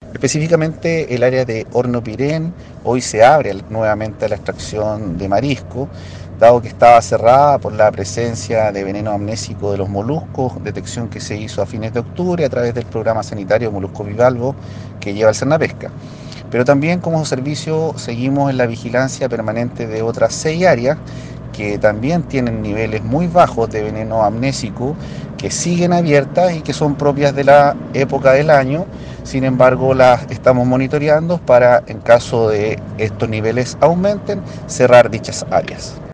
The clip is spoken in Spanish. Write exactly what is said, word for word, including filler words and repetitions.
Específicamente el área de Horno-Pirén hoy se abre nuevamente a la extracción de marisco, dado que estaba cerrada por la presencia de veneno amnésico de los moluscos, detección que se hizo a fines de octubre a través del programa sanitario Molusco Bivalvo que lleva el Cernapesca. Pero también como servicio seguimos en la vigilancia permanente de otras seis áreas que también tienen niveles muy bajos de veneno amnésico, que siguen abiertas y que son propias de la época del año. Sin embargo, las estamos monitoreando para, en caso de estos niveles aumenten, cerrar dichas áreas.